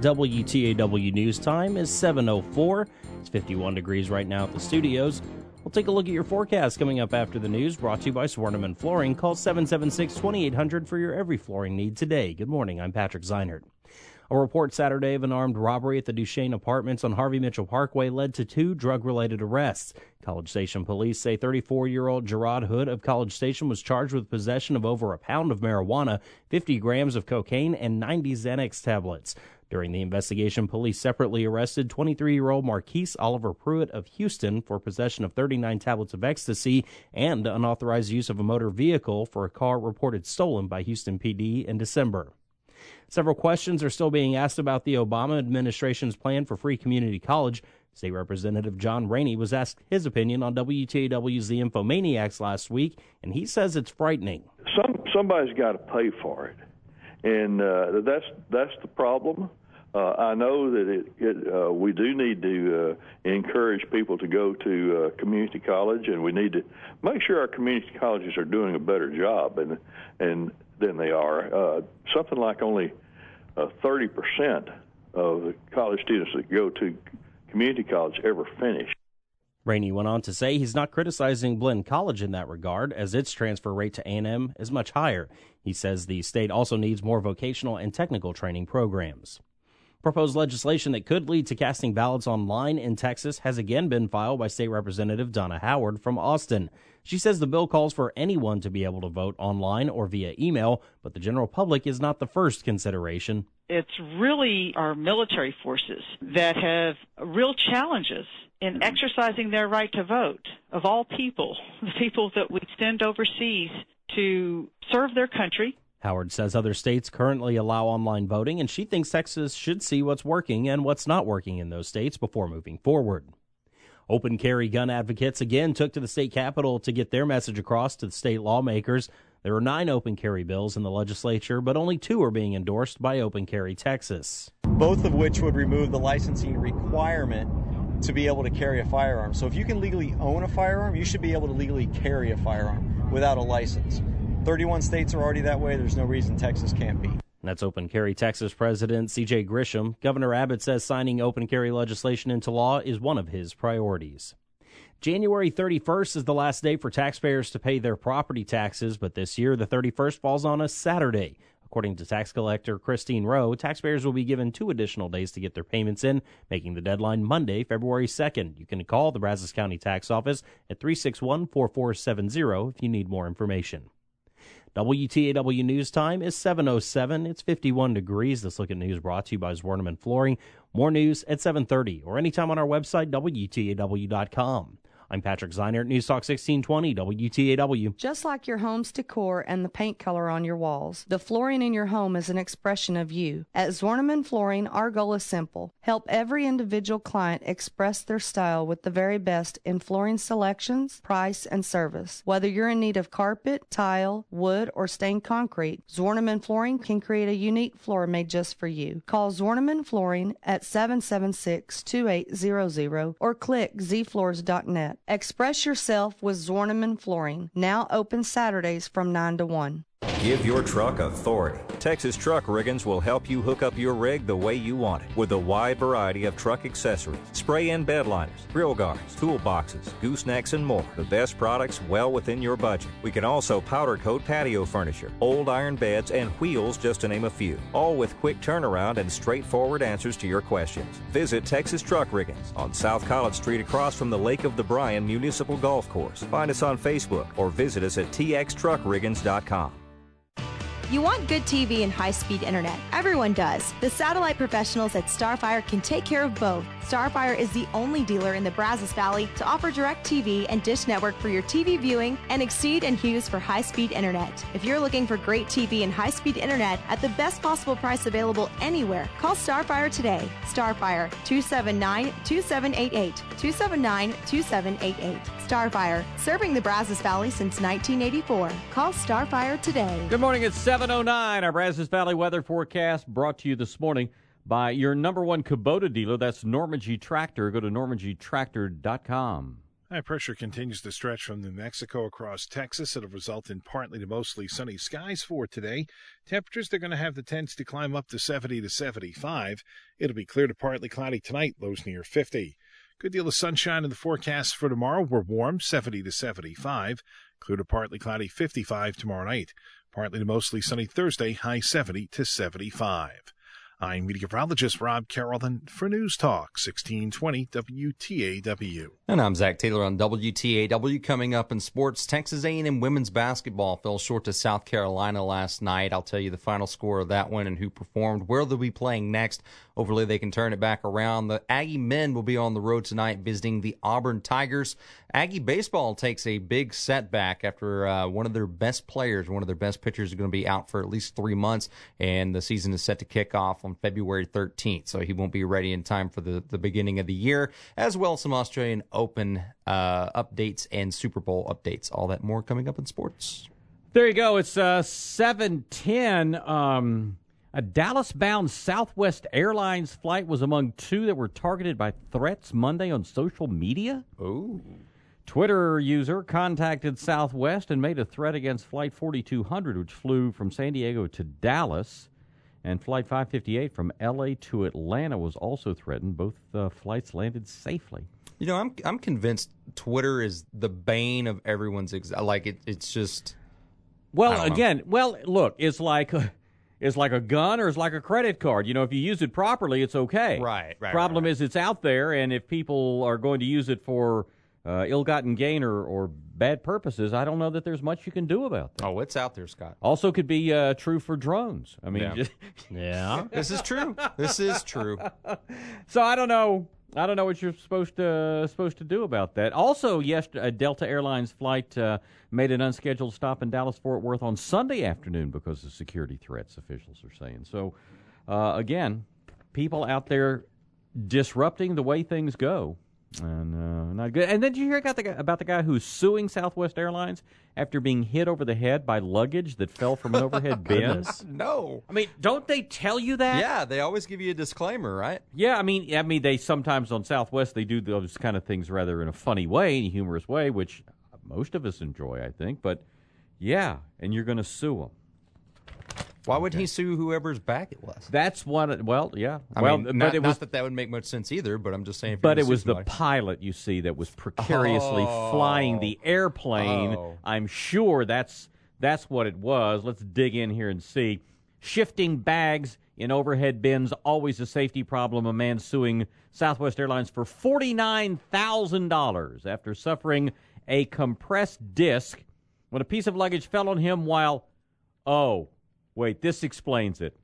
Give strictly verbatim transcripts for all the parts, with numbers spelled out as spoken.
W T A W News Time is seven oh four. It's fifty-one degrees right now at the studios. We'll take a look at your forecast coming up after the news, brought to you by Swarneman Flooring. Call seven seven six, two eight hundred for your every flooring need today. Good morning, I'm Patrick Zeinert. A report Saturday of an armed robbery at the Duchesne Apartments on Harvey Mitchell Parkway led to two drug-related arrests. College Station police say thirty-four-year-old Gerard Hood of College Station was charged with possession of over a pound of marijuana, fifty grams of cocaine, and ninety Xanax tablets. During the investigation, police separately arrested twenty-three-year-old Marquise Oliver Pruitt of Houston for possession of thirty-nine tablets of ecstasy and unauthorized use of a motor vehicle for a car reported stolen by Houston P D in December. Several questions are still being asked about the Obama administration's plan for free community college. State Representative John Rainey was asked his opinion on W T A W's The Infomaniacs last week, and he says it's frightening. Some somebody's got to pay for it, and uh, that's that's the problem. Uh, I know that it, it uh, we do need to uh, encourage people to go to uh, community college, and we need to make sure our community colleges are doing a better job and and than they are. Uh, something like only uh, thirty percent of the college students that go to community college ever finish. Rainey went on to say he's not criticizing Blinn College in that regard, as its transfer rate to A and M is much higher. He says the state also needs more vocational and technical training programs. Proposed legislation that could lead to casting ballots online in Texas has again been filed by State Representative Donna Howard from Austin. She says the bill calls for anyone to be able to vote online or via email, but the general public is not the first consideration. It's really our military forces that have real challenges in exercising their right to vote. Of all people, the people that we send overseas to serve their country. Howard says other states currently allow online voting, and she thinks Texas should see what's working and what's not working in those states before moving forward. Open carry gun advocates again took to the state capitol to get their message across to the state lawmakers. There are nine open carry bills in the legislature, but only two are being endorsed by Open Carry Texas. Both of which would remove the licensing requirement to be able to carry a firearm. So if you can legally own a firearm, you should be able to legally carry a firearm without a license. thirty-one states are already that way. There's no reason Texas can't be. That's Open Carry Texas President C J Grisham. Governor Abbott says signing open carry legislation into law is one of his priorities. January thirty-first is the last day for taxpayers to pay their property taxes, but this year the thirty-first falls on a Saturday. According to tax collector Christine Rowe, taxpayers will be given two additional days to get their payments in, making the deadline Monday, February second. You can call the Brazos County Tax Office at three six one, four four seven zero if you need more information. W T A W News Time is seven oh seven. It's fifty-one degrees. This look at news brought to you by Swarneman Flooring. More news at seven thirty or anytime on our website, W T A W dot com. I'm Patrick Zeinert, News Talk sixteen twenty W T A W. Just like your home's decor and the paint color on your walls, the flooring in your home is an expression of you. At Zorneman Flooring, our goal is simple. Help every individual client express their style with the very best in flooring selections, price, and service. Whether you're in need of carpet, tile, wood, or stained concrete, Zorneman Flooring can create a unique floor made just for you. Call Zorneman Flooring at seven seven six, two eight zero zero or click z floors dot net. Express yourself with Zorneman Flooring, now open Saturdays from nine to one. Give your truck authority. Texas Truck Riggins will help you hook up your rig the way you want it with a wide variety of truck accessories, spray-in bed liners, grill guards, toolboxes, goosenecks, and more. The best products well within your budget. We can also powder coat patio furniture, old iron beds, and wheels, just to name a few. All with quick turnaround and straightforward answers to your questions. Visit Texas Truck Riggins on South College Street across from the Lake of the Bryan Municipal Golf Course. Find us on Facebook or visit us at t x truck riggins dot com. You want good T V and high-speed internet. Everyone does. The satellite professionals at Starfire can take care of both. Starfire is the only dealer in the Brazos Valley to offer DirecTV and Dish Network for your T V viewing and Exceed and Hughes for high-speed internet. If you're looking for great T V and high-speed internet at the best possible price available anywhere, call Starfire today. Starfire, two seven nine, two seven eight eight, two seven nine, two seven eight eight. Starfire, serving the Brazos Valley since nineteen eighty-four. Call Starfire today. Good morning. It's seven oh nine. Our Brazos Valley weather forecast brought to you this morning by your number one Kubota dealer. That's Norman G. Tractor. Go to norman g tractor dot com. High pressure continues to stretch from New Mexico across Texas. It'll result in partly to mostly sunny skies for today. Temperatures, they're going to have the tendency to climb up to seventy to seventy-five. It'll be clear to partly cloudy tonight, lows near fifty. Good deal of sunshine in the forecast for tomorrow. We're warm, seventy to seventy-five. Clear to partly cloudy, fifty-five tomorrow night. Partly to mostly sunny Thursday, high seventy to seventy-five. I'm meteorologist Rob Carrollton for News Talk sixteen twenty W T A W. And I'm Zach Taylor on W T A W. Coming up in sports, Texas A and M women's basketball fell short to South Carolina last night. I'll tell you the final score of that one and who performed, where they'll be playing next. Hopefully they can turn it back around. The Aggie men will be on the road tonight visiting the Auburn Tigers. Aggie baseball takes a big setback after uh, one of their best players, one of their best pitchers, is going to be out for at least three months, and the season is set to kick off on February thirteenth, so he won't be ready in time for the, the beginning of the year, as well as some Australian Open uh, updates and Super Bowl updates. All that more coming up in sports. There you go. It's uh, seven ten. Um, a Dallas-bound Southwest Airlines flight was among two that were targeted by threats Monday on social media. Oh. Twitter user contacted Southwest and made a threat against Flight forty-two hundred, which flew from San Diego to Dallas. And Flight five fifty-eight from L A to Atlanta was also threatened. Both uh, flights landed safely. You know, I'm I'm convinced Twitter is the bane of everyone's ex- like it. It's just well, again, well, look, it's like a, it's like a gun or it's like a credit card. You know, if you use it properly, it's okay. Right. Right. Problem right, right. is, it's out there, and if people are going to use it for uh, ill-gotten gain or, or bad purposes, I don't know that there's much you can do about that. Oh, it's out there, Scott. Also could be uh, true for drones. I mean, Yeah. just, Yeah. This is true. This is true. so I don't know. I don't know what you're supposed to supposed to do about that. Also, yesterday, a Delta Airlines flight uh, made an unscheduled stop in Dallas-Fort Worth on Sunday afternoon because of security threats, officials are saying. So, uh, again, people out there disrupting the way things go. And uh, not good. And then did you hear about the, guy, about the guy who's suing Southwest Airlines after being hit over the head by luggage that fell from an overhead bin? No. I mean, don't they tell you that? Yeah, they always give you a disclaimer, right? Yeah, I mean, I mean, they sometimes on Southwest they do those kind of things rather in a funny way, in a humorous way, which most of us enjoy, I think. But yeah, and you're going to sue them. Why would he sue whoever's back it was? That's what. Well, yeah. I well, mean, but not, it was. not that that would make much sense either, but I'm just saying. If But you're it gonna was sue the somebody- pilot, you see, that was precariously Oh. flying the airplane. Oh. I'm sure that's that's what it was. Let's dig in here and see. Shifting bags in overhead bins, always a safety problem. A man suing Southwest Airlines for forty-nine thousand dollars after suffering a compressed disc when a piece of luggage fell on him while, oh, wait, this explains it.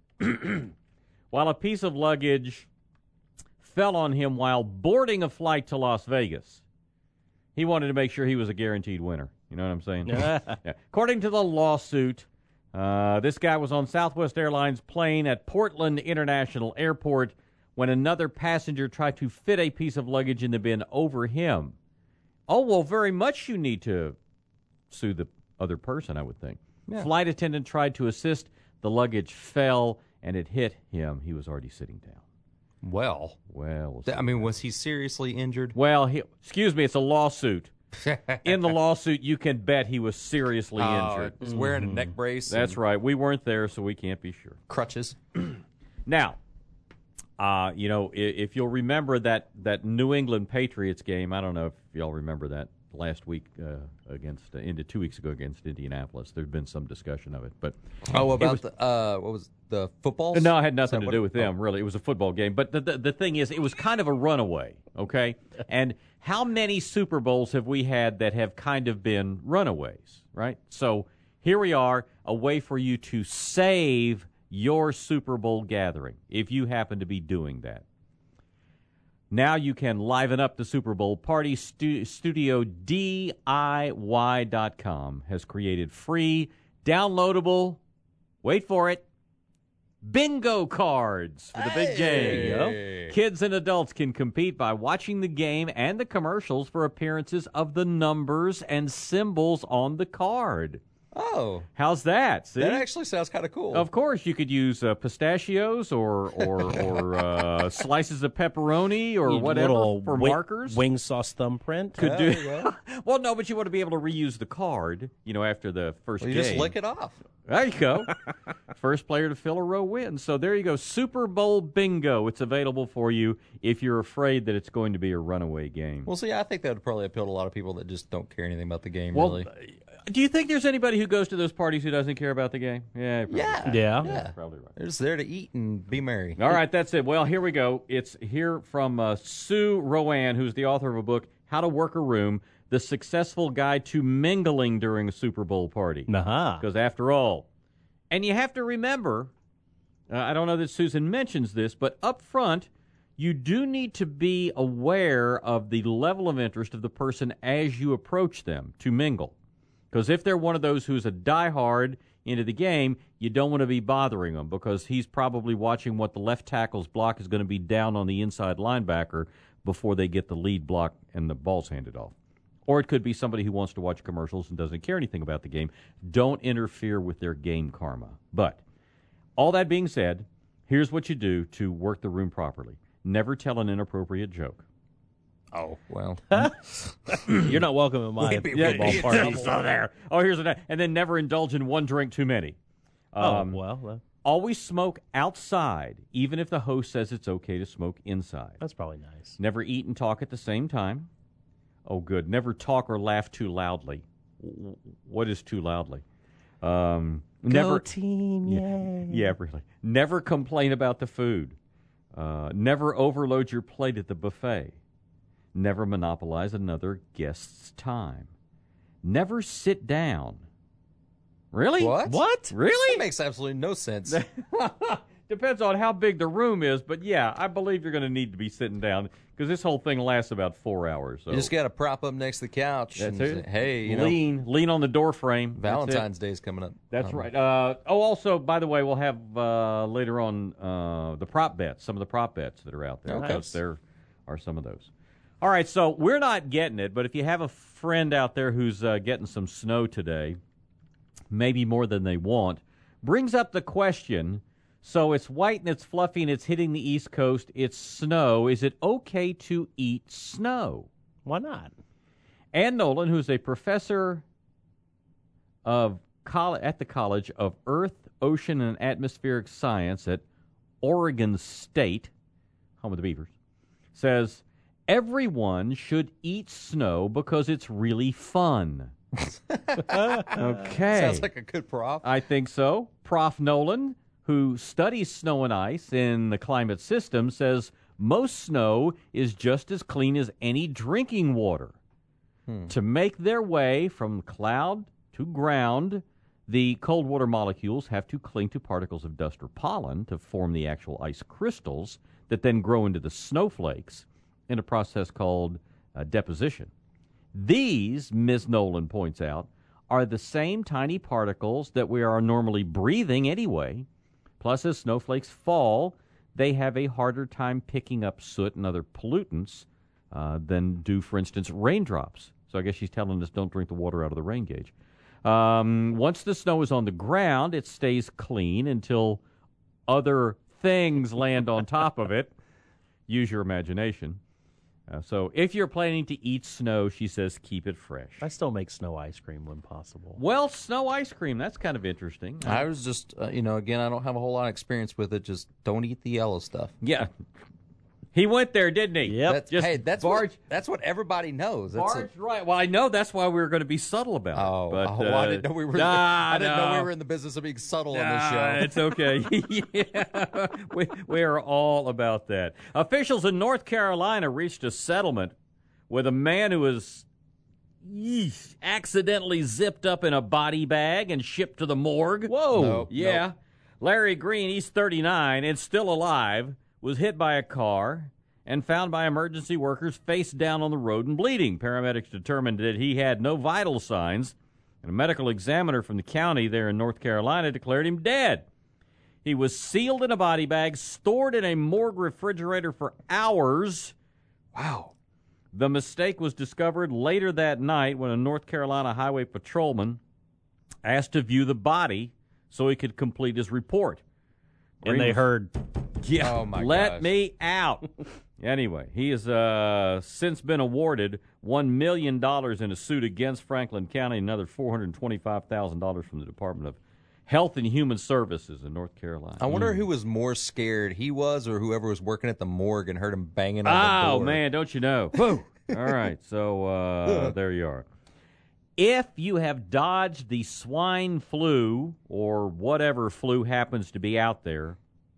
While a piece of luggage fell on him while boarding a flight to Las Vegas. He wanted to make sure he was a guaranteed winner. You know what I'm saying? Yeah. According to the lawsuit, uh, this guy was on Southwest Airlines plane at Portland International Airport when another passenger tried to fit a piece of luggage in the bin over him. Oh, well, very much you need to sue the other person, I would think. Yeah. Flight attendant tried to assist. The luggage fell, and it hit him. He was already sitting down. Well, Well, we'll th- I mean, was he seriously injured? Well, he, excuse me, it's a lawsuit. In the lawsuit, you can bet he was seriously Oh, injured. He's wearing a neck brace. That's and right. We weren't there, so we can't be sure. crutches. Now, uh, you know, if, if you'll remember that, that New England Patriots game, I don't know if y'all remember that last week uh, against, uh, into two weeks ago against Indianapolis. There's been some discussion of it, but Oh, it about was- the uh, what was the football? No, it had nothing Is that to what do it- with them, really. It was a football game. But the, the the thing is, it was kind of a runaway, okay? And how many Super Bowls have we had that have kind of been runaways, right? So here we are, a way for you to save your Super Bowl gathering, if you happen to be doing that. Now you can liven up the Super Bowl party. Stu- Studio D I Y dot com has created free, downloadable, wait for it, bingo cards for the big game. Hey. Kids and adults can compete by watching the game and the commercials for appearances of the numbers and symbols on the card. Oh. How's that? See? That actually sounds kind of cool. Of course, you could use uh, pistachios or or, or uh, slices of pepperoni or You whatever little for wi- markers. Wing sauce thumbprint. Could Yeah, do. there you go. Well, no, but you want to be able to reuse the card, you know, after the first Well, you game. just lick it off. There you go. First player to fill a row wins. So there you go. Super Bowl bingo. It's available for you if you're afraid that it's going to be a runaway game. Well, see, I think that would probably appeal to a lot of people that just don't care anything about the game, Well, really. do you think there's anybody who goes to those parties who doesn't care about the game? Yeah, probably. Yeah. Yeah. Yeah. Probably right. They're just there to eat and be merry. All right, that's it. Well, here we go. It's here from uh, Sue Rowan, who's the author of a book, How to Work a Room, The Successful Guide to Mingling During a Super Bowl Party. Aha. Because after all, and you have to remember, uh, I don't know that Susan mentions this, but up front, you do need to be aware of the level of interest of the person as you approach them to mingle. Because if they're one of those who's a diehard into the game, you don't want to be bothering him because he's probably watching what the left tackle's block is going to be down on the inside linebacker before they get the lead block and the ball's handed off. Or it could be somebody who wants to watch commercials and doesn't care anything about the game. Don't interfere with their game karma. But all that being said, here's what you do to work the room properly. Never tell an inappropriate joke. Oh, well. You're not welcome at my We'd be- football we'd be party. So there. Oh, here's a and then never indulge in one drink too many. Um, oh, well, uh, Always smoke outside, even if the host says it's okay to smoke inside. that's probably nice. Never eat and talk at the same time. Oh, good. Never talk or laugh too loudly. W- What is too loudly? Um, never. Go team, yay. Yeah, really. Never complain about the food. Uh, never overload your plate at the buffet. Never monopolize another guest's time. Never sit down. Really? What? What? That Really? makes absolutely no sense. Depends on how big the room is, but yeah, I believe you're going to need to be sitting down because this whole thing lasts about four hours. So. You just got to prop up next to the couch That's and it. say, hey, you know, lean, lean on the door frame. That's it. Valentine's Day's coming up. That's Um, right. Uh, oh, also, by the way, we'll have uh, later on uh, the prop bets, some of the prop bets that are out there. Okay. Because there are some of those. All right, so we're not getting it, but if you have a friend out there who's uh, getting some snow today, maybe more than they want, brings up the question, so it's white and it's fluffy and it's hitting the East Coast, it's snow. Is it okay to eat snow? Why not? Ann Nolan, who's a professor of coll- at the College of Earth, Ocean, and Atmospheric Science at Oregon State, home of the Beavers, says everyone should eat snow because it's really fun. Okay. Sounds like a good prof. I think so. Prof Nolan, who studies snow and ice in the climate system, says most snow is just as clean as any drinking water. Hmm. To make their way from cloud to ground, the cold water molecules have to cling to particles of dust or pollen to form the actual ice crystals that then grow into the snowflakes in a process called uh, deposition. These, Miz Nolan points out, are the same tiny particles that we are normally breathing anyway. Plus, as snowflakes fall, they have a harder time picking up soot and other pollutants uh, than do, for instance, raindrops. So I guess she's telling us don't drink the water out of the rain gauge. Um, once the snow is on the ground, it stays clean until other things land on top of it. Use your imagination. Uh, so if you're planning to eat snow, she says keep it fresh. I still make snow ice cream when possible. Well, snow ice cream, that's kind of interesting. I was just, uh, you know, again, I don't have a whole lot of experience with it. Just don't eat the yellow stuff. Yeah. He went there, didn't he? Yep. That's, Just hey, that's barge, what, that's what everybody knows. That's barge right. Well, I know that's why we were going to be subtle about Oh, it. But, oh, well, I didn't know we were. Nah, I didn't no. know we were in the business of being subtle on Nah, this show. It's okay. Yeah, we, we are all about that. Officials in North Carolina reached a settlement with a man who was yeesh, accidentally zipped up in a body bag and shipped to the morgue. Whoa. Nope. Yeah. Larry Green, he's thirty-nine and still alive, was hit by a car and found by emergency workers face down on the road and bleeding. Paramedics determined that he had no vital signs, and a medical examiner from the county there in North Carolina declared him dead. He was sealed in a body bag, stored in a morgue refrigerator for hours. Wow. The mistake was discovered later that night when a North Carolina highway patrolman asked to view the body so he could complete his report. And they heard, yeah, oh my let gosh. me out. Anyway, he has uh, since been awarded one million dollars in a suit against Franklin County, another four hundred twenty-five thousand dollars from the Department of Health and Human Services in North Carolina. I wonder mm. who was more scared, he was or whoever was working at the morgue and heard him banging on oh, the door. Oh, man, don't you know. Whoa. All right, so uh, there you are. If you have dodged the swine flu or whatever flu happens to be out there,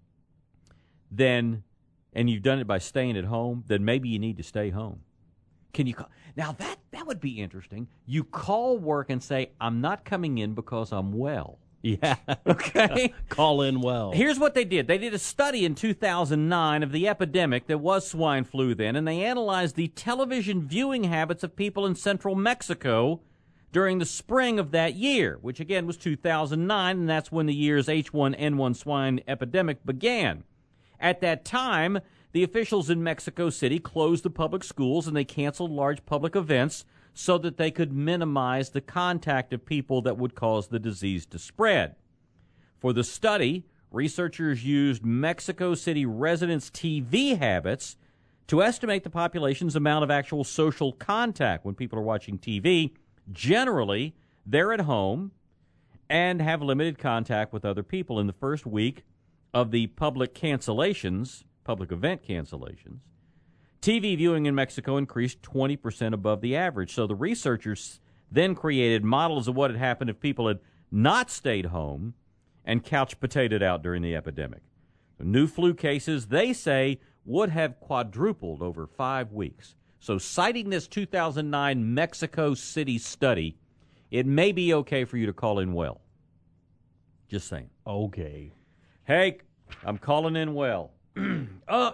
then, and you've done it by staying at home, then maybe you need to stay home. Can you call? Now, that, that would be interesting. You call work and say, I'm not coming in because I'm well. Yeah. Okay. Call in well. Here's what they did. They did a study in two thousand nine of the epidemic that was swine flu then, and they analyzed the television viewing habits of people in central Mexico during the spring of that year, which again was two thousand nine, and that's when the year's H one N one swine epidemic began. At that time, the officials in Mexico City closed the public schools and they canceled large public events so that they could minimize the contact of people that would cause the disease to spread. For the study, researchers used Mexico City residents' T V habits to estimate the population's amount of actual social contact when people are watching T V. Generally, they're at home and have limited contact with other people. In the first week of the public cancellations, public event cancellations, T V viewing in Mexico increased twenty percent above the average. So the researchers then created models of what had happened if people had not stayed home and couch potatoed out during the epidemic. The new flu cases, they say, would have quadrupled over five weeks. So citing this two thousand nine Mexico City study, it may be okay for you to call in well. Just saying. Okay. Hey, I'm calling in well. uh,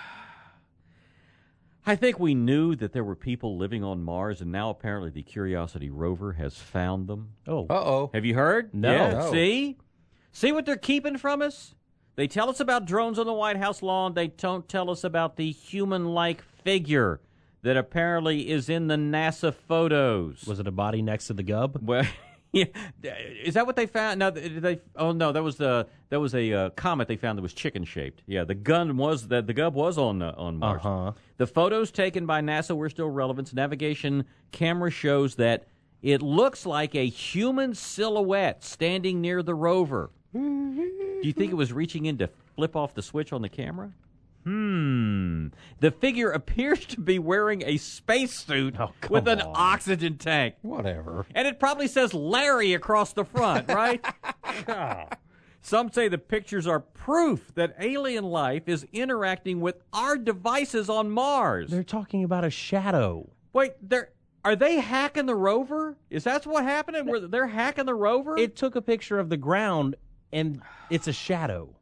I think we knew that there were people living on Mars, and now apparently the Curiosity rover has found them. Oh. Uh-oh. Have you heard? No. Yeah, no. See? See what they're keeping from us? They tell us about drones on the White House lawn. They don't tell us about the human-like figure that apparently is in the NASA photos. Was it a body next to the Gub? Well, yeah. Is that what they found? No, they. Oh no, that was the that was a uh, comet they found that was chicken shaped. Yeah, the gun was the the Gub was on uh, on Mars. Uh-huh. The photos taken by NASA were still relevant. Navigation camera shows that it looks like a human silhouette standing near the rover. Do you think it was reaching in to flip off the switch on the camera? Hmm. The figure appears to be wearing a spacesuit oh, with an on. oxygen tank. Whatever. And it probably says Larry across the front, right? Some say the pictures are proof that alien life is interacting with our devices on Mars. They're talking about a shadow. Wait, they're... Are they hacking the rover? Is that what's happening? Where they're hacking the rover? It took a picture of the ground, and it's a shadow.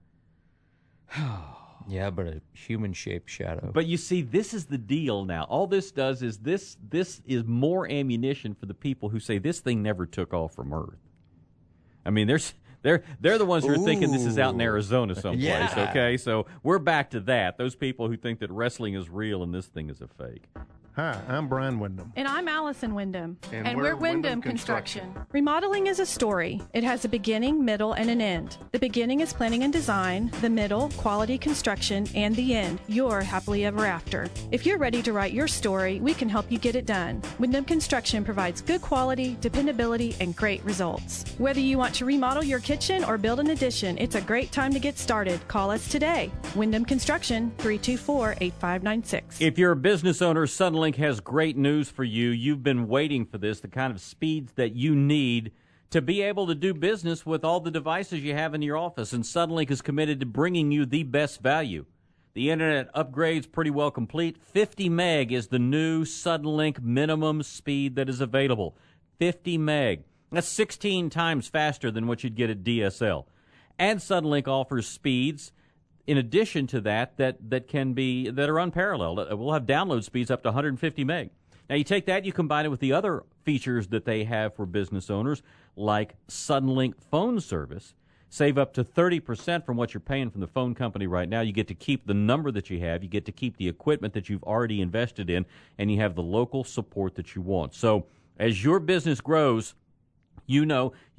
Yeah, but a human-shaped shadow. But you see, this is the deal now. All this does is this this is more ammunition for the people who say this thing never took off from Earth. I mean, there's they're they're the ones who are Ooh. thinking this is out in Arizona someplace, yeah. okay? So we're back to that. Those people who think that wrestling is real and this thing is a fake. Hi, I'm Brian Wyndham. And I'm Allison Wyndham. And, and we're, we're Wyndham, Wyndham Construction. Construction. Remodeling is a story. It has a beginning, middle, and an end. The beginning is planning and design, the middle, quality construction, and the end, your happily ever after. If you're ready to write your story, we can help you get it done. Wyndham Construction provides good quality, dependability, and great results. Whether you want to remodel your kitchen or build an addition, it's a great time to get started. Call us today. Wyndham Construction, three two four, eight five nine six. If you're a business owner, Suddenlink has great news for you. You've been waiting for this, the kind of speeds that you need to be able to do business with all the devices you have in your office. And Suddenlink is committed to bringing you the best value. The internet upgrade's pretty well complete. fifty meg is the new Suddenlink minimum speed that is available. fifty meg. That's sixteen times faster than what you'd get at D S L. And Suddenlink offers speeds in addition to that, that that can be that are unparalleled. We'll have download speeds up to one hundred fifty meg. Now, you take that, you combine it with the other features that they have for business owners, like Suddenlink phone service. Save up to thirty percent from what you're paying from the phone company right now. You get to keep the number that you have. You get to keep the equipment that you've already invested in, and you have the local support that you want. So as your business grows, you know you've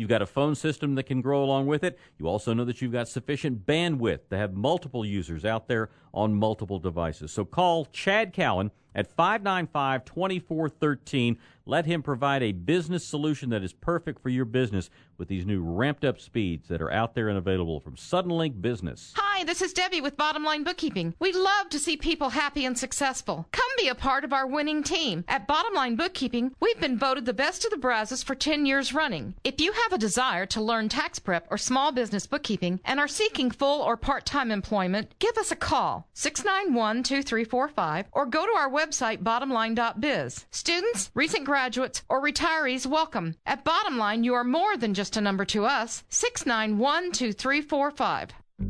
You've got a phone system that can grow along with it. You also know that you've got sufficient bandwidth to have multiple users out there on multiple devices. So call Chad Cowan at five nine five, two four one three. Let him provide a business solution that is perfect for your business with these new ramped-up speeds that are out there and available from Suddenlink Business. Hi, this is Debbie with Bottom Line Bookkeeping. We love to see people happy and successful. Come be a part of our winning team. At Bottom Line Bookkeeping, we've been voted the best of the Brazos for ten years running. If you have a desire to learn tax prep or small business bookkeeping and are seeking full or part-time employment, give us a call, six nine one, two three four five, or go to our website, bottom line dot biz. Students, recent graduates, or retirees, welcome. At Bottom Line, you are more than just a number to us. six nine one, two three four five.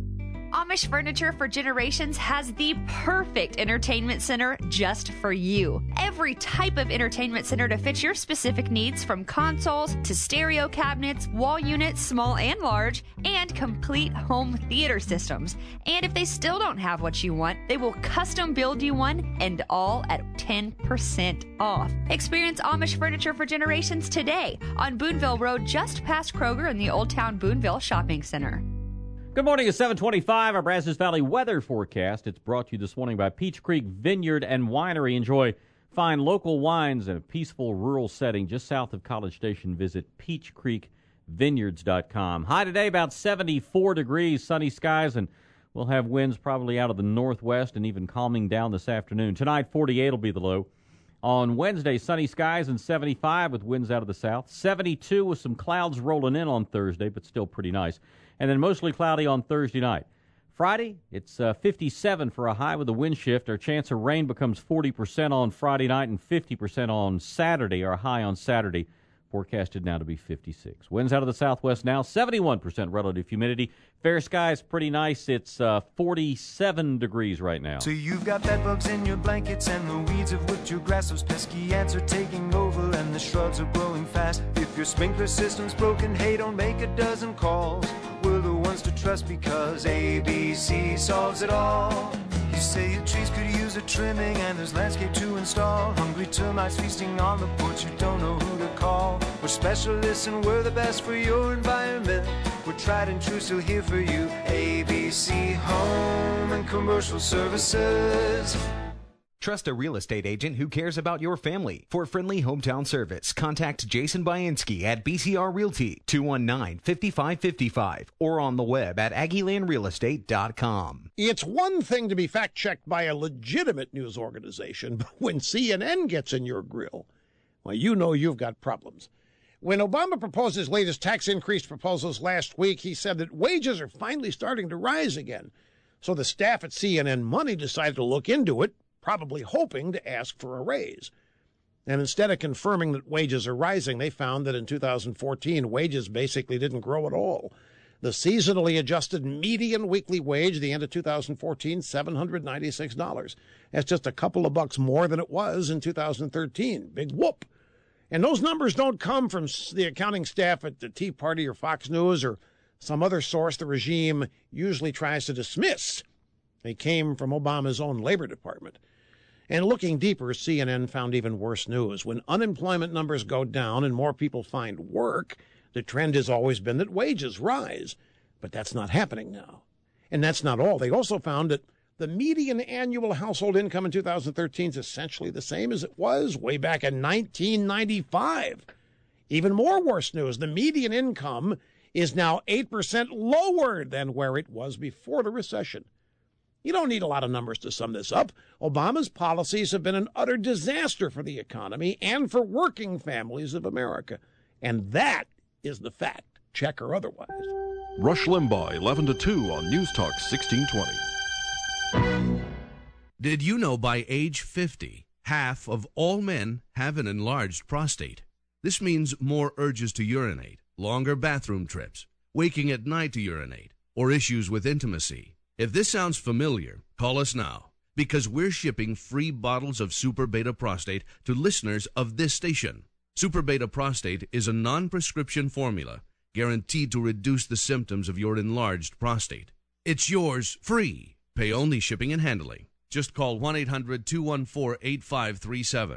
Amish Furniture for Generations has the perfect entertainment center just for you. Every type of entertainment center to fit your specific needs, from consoles to stereo cabinets, wall units, small and large, and complete home theater systems. And if they still don't have what you want, they will custom build you one, and all at ten percent off. Experience Amish Furniture for Generations today on Boonville Road, just past Kroger in the Old Town Boonville Shopping Center. Good morning. It's seven twenty-five, our Brazos Valley weather forecast. It's brought to you this morning by Peach Creek Vineyard and Winery. Enjoy fine local wines in a peaceful rural setting just south of College Station. Visit peach creek vineyards dot com. High today about seventy-four degrees, sunny skies, and we'll have winds probably out of the northwest and even calming down this afternoon. Tonight, forty-eight will be the low. On Wednesday, sunny skies and seventy-five with winds out of the south. seventy-two with some clouds rolling in on Thursday, but still pretty nice. And then mostly cloudy on Thursday night. Friday, it's uh, fifty-seven for a high with a wind shift. Our chance of rain becomes forty percent on Friday night and fifty percent on Saturday. Our high on Saturday forecasted now to be fifty-six. Winds out of the southwest now, seventy-one percent relative humidity. Fair skies, pretty nice. It's uh, forty-seven degrees right now. So you've got bed bugs in your blankets and the weeds have whipped your grass. Those pesky ants are taking over and the shrubs are growing fast. If your sprinkler system's broken, hey, don't make a dozen calls. We're the ones to trust because A B C solves it all. You say your trees could use a trimming and there's landscape to install. Hungry termites feasting on the porch, you don't know who to call. We're specialists and we're the best for your environment. We're tried and true, still here for you. A B C Home and Commercial Services. Trust a real estate agent who cares about your family. For friendly hometown service, contact Jason Bainski at B C R Realty, two one nine, five five five five, or on the web at aggie land real estate dot com. It's one thing to be fact-checked by a legitimate news organization, but when C N N gets in your grill, well, you know you've got problems. When Obama proposed his latest tax increase proposals last week, he said that wages are finally starting to rise again. So the staff at C N N Money decided to look into it, probably hoping to ask for a raise. And instead of confirming that wages are rising, they found that in two thousand fourteen, wages basically didn't grow at all. The seasonally adjusted median weekly wage at the end of two thousand fourteen, seven hundred ninety-six dollars. That's just a couple of bucks more than it was in two thousand thirteen. Big whoop. And those numbers don't come from the accounting staff at the Tea Party or Fox News or some other source the regime usually tries to dismiss. They came from Obama's own Labor Department. And looking deeper, C N N found even worse news. When unemployment numbers go down and more people find work, the trend has always been that wages rise. But that's not happening now. And that's not all. They also found that the median annual household income in two thousand thirteen is essentially the same as it was way back in nineteen ninety-five. Even more worse news, the median income is now eight percent lower than where it was before the recession. You don't need a lot of numbers to sum this up. Obama's policies have been an utter disaster for the economy and for working families of America. And that is the fact, check or otherwise. Rush Limbaugh, eleven to two on News Talk sixteen twenty. Did you know by age fifty, half of all men have an enlarged prostate? This means more urges to urinate, longer bathroom trips, waking at night to urinate, or issues with intimacy. If this sounds familiar, call us now, because we're shipping free bottles of Super Beta Prostate to listeners of this station. Super Beta Prostate is a non-prescription formula guaranteed to reduce the symptoms of your enlarged prostate. It's yours free. Pay only shipping and handling. Just call one eight hundred, two one four, eight five three seven.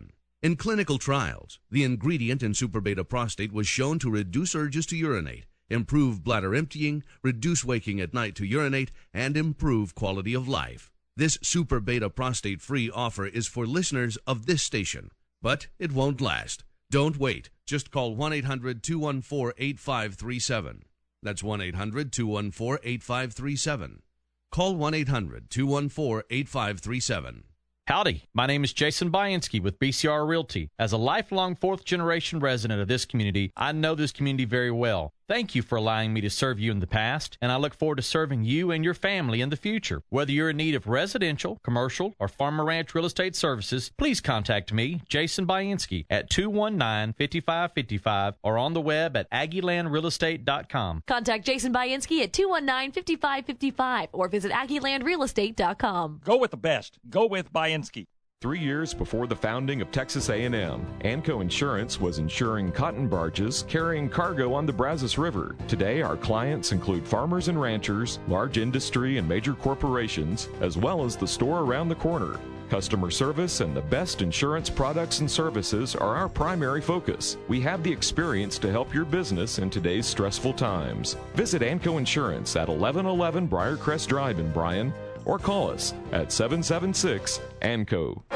In clinical trials, the ingredient in Super Beta Prostate was shown to reduce urges to urinate, improve bladder emptying, reduce waking at night to urinate, and improve quality of life. This Super Beta Prostate free offer is for listeners of this station, but it won't last. Don't wait. Just call one eight hundred two one four eight five three seven. That's one eight hundred two one four eight five three seven. Call one eight hundred two one four eight five three seven. Howdy, my name is Jason Byansky with B C R Realty. As a lifelong fourth-generation resident of this community, I know this community very well. Thank you for allowing me to serve you in the past, and I look forward to serving you and your family in the future. Whether you're in need of residential, commercial, or farm and ranch real estate services, please contact me, Jason Byansky, at two one nine, five five five five or on the web at aggie land real estate dot com. Contact Jason Byansky at two one nine, five five five five or visit aggie land real estate dot com. Go with the best. Go with Byansky. Three years before the founding of Texas A and M, Anco Insurance was insuring cotton barges carrying cargo on the Brazos River. Today, our clients include farmers and ranchers, large industry and major corporations, as well as the store around the corner. Customer service and the best insurance products and services are our primary focus. We have the experience to help your business in today's stressful times. Visit Anco Insurance at eleven eleven Briarcrest Drive in Bryan, or call us at seven seven six A N C O.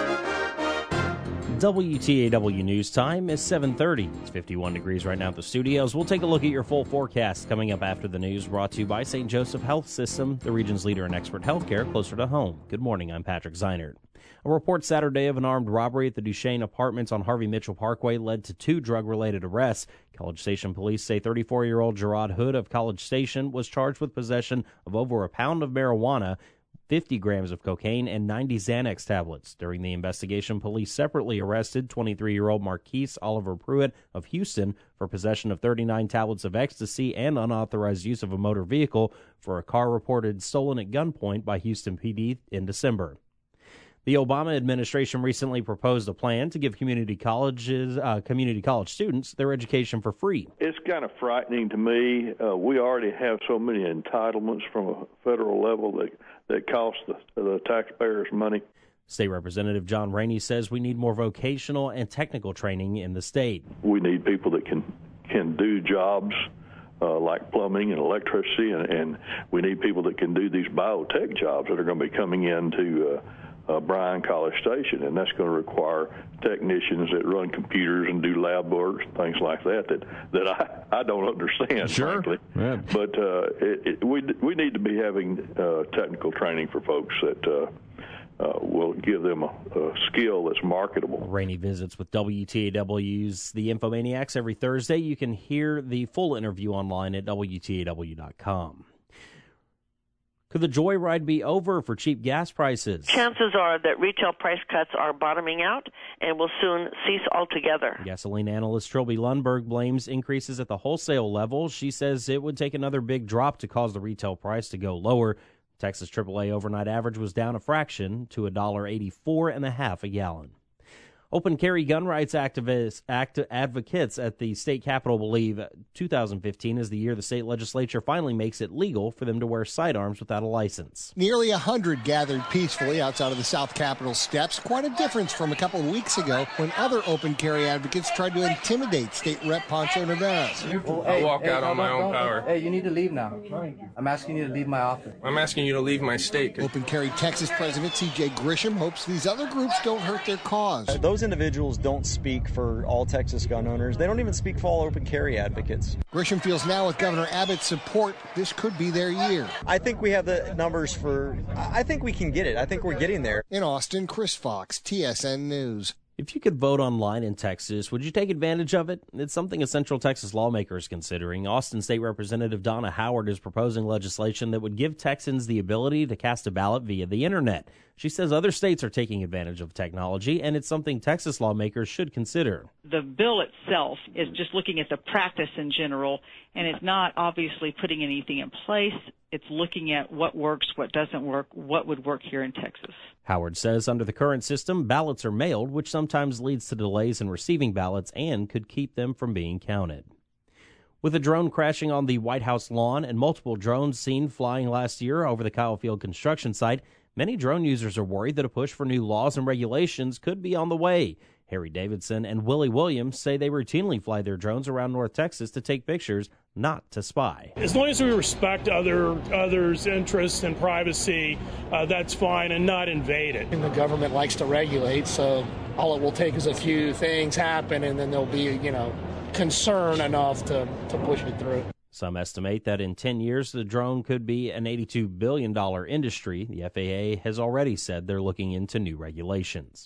W T A W News Time is seven thirty. It's fifty-one degrees right now at the studios. We'll take a look at your full forecast coming up after the news, brought to you by Saint Joseph Health System, the region's leader in expert healthcare closer to home. Good morning, I'm Patrick Zeinert. A report Saturday of an armed robbery at the Duchesne Apartments on Harvey Mitchell Parkway led to two drug-related arrests. College Station police say thirty-four-year-old Gerard Hood of College Station was charged with possession of over a pound of marijuana, fifty grams of cocaine, and ninety Xanax tablets. During the investigation, police separately arrested twenty-three-year-old Marquise Oliver Pruitt of Houston for possession of thirty-nine tablets of ecstasy and unauthorized use of a motor vehicle for a car reported stolen at gunpoint by Houston P D in December. The Obama administration recently proposed a plan to give community colleges, uh, community college students their education for free. It's kind of frightening to me. Uh, we already have so many entitlements from a federal level that, that cost the, the taxpayers money. State Representative John Rainey says we need more vocational and technical training in the state. We need people that can, can do jobs Uh, like plumbing and electricity, and, and we need people that can do these biotech jobs that are going to be coming into uh, uh, Bryan College Station, and that's going to require technicians that run computers and do lab work, things like that, that, that I, I don't understand, sure. frankly. Yeah. But uh, it, it, we, we need to be having uh, technical training for folks that uh, Uh, will give them a, a skill that's marketable. Rainey visits with W T A W's The Infomaniacs every Thursday. You can hear the full interview online at W T A W dot com. Could the joyride be over for cheap gas prices? Chances are that retail price cuts are bottoming out and will soon cease altogether. Gasoline analyst Trilby Lundberg blames increases at the wholesale level. She says it would take another big drop to cause the retail price to go lower. Texas triple A overnight average was down a fraction to one dollar eighty-four and a half a gallon. Open carry gun rights activists, act, advocates at the state capitol believe two thousand fifteen is the year the state legislature finally makes it legal for them to wear sidearms without a license. Nearly a hundred gathered peacefully outside of the South Capitol steps. Quite a difference from a couple of weeks ago when other open carry advocates tried to intimidate State Rep Poncho Navarez. Well, hey, I walk hey, out on my own power. Hey, you need to leave now. I'm asking you to leave my office. I'm asking you to leave my state. Open Carry Texas President C J Grisham hopes these other groups don't hurt their cause. Uh, those individuals don't speak for all Texas gun owners. They don't even speak for all open carry advocates. Grisham feels now with Governor Abbott's support, this could be their year. I think we have the numbers for, I think we can get it. I think we're getting there. In Austin, Chris Fox, T S N News. If you could vote online in Texas, would you take advantage of it? It's something a Central Texas lawmaker is considering. Austin State Representative Donna Howard is proposing legislation that would give Texans the ability to cast a ballot via the internet. She says other states are taking advantage of technology, and it's something Texas lawmakers should consider. The bill itself is just looking at the practice in general, and it's not obviously putting anything in place. It's looking at what works, what doesn't work, what would work here in Texas. Howard says under the current system, ballots are mailed, which sometimes leads to delays in receiving ballots and could keep them from being counted. With a drone crashing on the White House lawn and multiple drones seen flying last year over the Kyle Field construction site, many drone users are worried that a push for new laws and regulations could be on the way. Harry Davidson and Willie Williams say they routinely fly their drones around North Texas to take pictures, not to spy. As long as we respect other others' interests and privacy, uh, that's fine, and not invade it. And the government likes to regulate, so all it will take is a few things happen, and then there'll be, you know, concern enough to, to push it through. Some estimate that in ten years, the drone could be an eighty-two billion dollars industry. The F A A has already said they're looking into new regulations.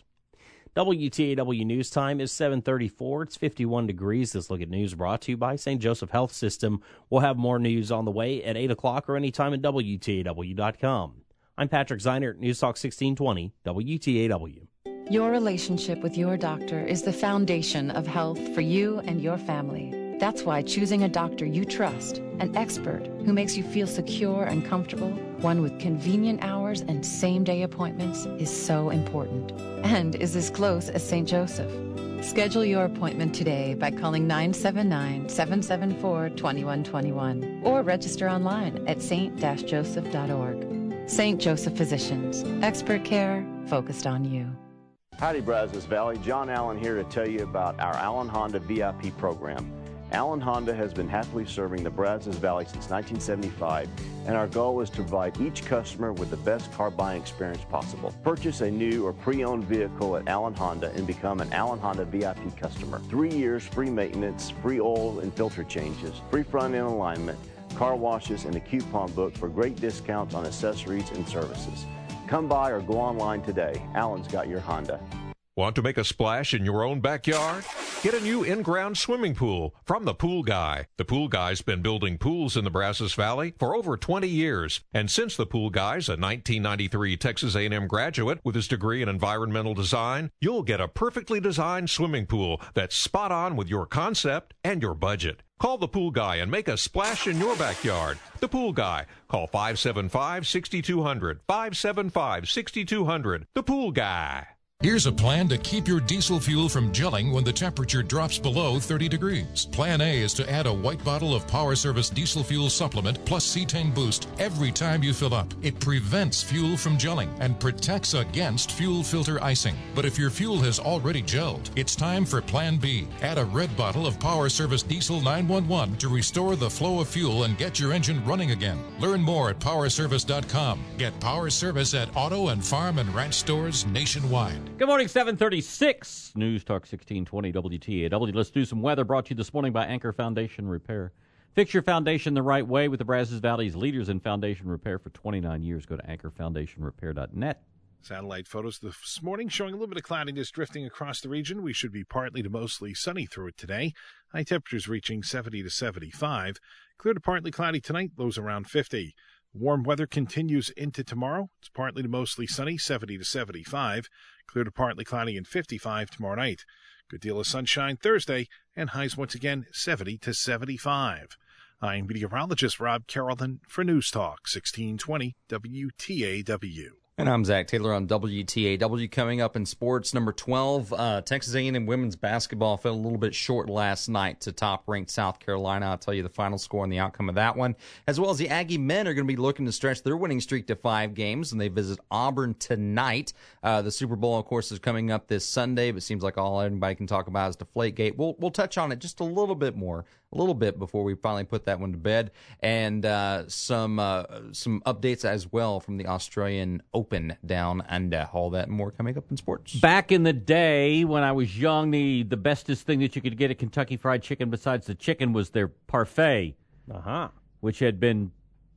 W T A W News Time is seven thirty-four. It's fifty-one degrees. This Look at News brought to you by Saint Joseph Health System. We'll have more news on the way at eight o'clock or anytime at W T A W dot com. I'm Patrick Zeinert, News Talk sixteen twenty, W T A W. Your relationship with your doctor is the foundation of health for you and your family. That's why choosing a doctor you trust, an expert who makes you feel secure and comfortable, one with convenient hours and same-day appointments, is so important, and is as close as Saint Joseph. Schedule your appointment today by calling nine seven nine, seven seven four, two one two one or register online at saint joseph dot org. Saint Joseph Physicians, expert care focused on you. Howdy, Brazos Valley. John Allen here to tell you about our Allen Honda V I P program. Allen Honda has been happily serving the Brazos Valley since nineteen seventy-five, and our goal is to provide each customer with the best car buying experience possible. Purchase a new or pre-owned vehicle at Allen Honda and become an Allen Honda V I P customer. Three years free maintenance, free oil and filter changes, free front-end alignment, car washes, and a coupon book for great discounts on accessories and services. Come by or go online today. Allen's got your Honda. Want to make a splash in your own backyard? Get a new in-ground swimming pool from The Pool Guy. The Pool Guy's been building pools in the Brazos Valley for over twenty years. And since The Pool Guy's a nineteen ninety-three Texas A and M graduate with his degree in environmental design, you'll get a perfectly designed swimming pool that's spot on with your concept and your budget. Call The Pool Guy and make a splash in your backyard. The Pool Guy. Call five seven five, six two zero zero, five seven five, six two zero zero. The Pool Guy. Here's a plan to keep your diesel fuel from gelling when the temperature drops below thirty degrees. Plan A is to add a white bottle of Power Service diesel fuel supplement plus cetane boost every time you fill up. It prevents fuel from gelling and protects against fuel filter icing. But if your fuel has already gelled, it's time for Plan B. Add a red bottle of Power Service Diesel nine one one to restore the flow of fuel and get your engine running again. Learn more at power service dot com. Get Power Service at auto and farm and ranch stores nationwide. Good morning, seven thirty-six. News Talk sixteen twenty W T A W. Let's do some weather, brought to you this morning by Anchor Foundation Repair. Fix your foundation the right way with the Brazos Valley's leaders in foundation repair for twenty-nine years. Go to anchor foundation repair dot net. Satellite photos this morning showing a little bit of cloudiness drifting across the region. We should be partly to mostly sunny through it today. High temperatures reaching seventy to seventy-five. Clear to partly cloudy tonight, lows around fifty. Warm weather continues into tomorrow. It's partly to mostly sunny, seventy to seventy-five. Clear to partly cloudy and fifty-five tomorrow night. Good deal of sunshine Thursday, and highs once again seventy to seventy-five. I'm meteorologist Rob Carrollton for News Talk sixteen twenty W T A W. And I'm Zach Taylor on W T A W. Coming up in sports, number twelve, uh, Texas A and M women's basketball fell a little bit short last night to top-ranked South Carolina. I'll tell you the final score and the outcome of that one. As well as the Aggie men are going to be looking to stretch their winning streak to five games, and they visit Auburn tonight. Uh, the Super Bowl, of course, is coming up this Sunday, but it seems like all anybody can talk about is Deflategate. We'll, we'll touch on it just a little bit more. A little bit before we finally put that one to bed, and uh, some uh, some updates as well from the Australian Open down under. All that and more coming up in sports. Back in the day when I was young, the, the bestest thing that you could get at Kentucky Fried Chicken besides the chicken was their parfait, uh-huh. which had been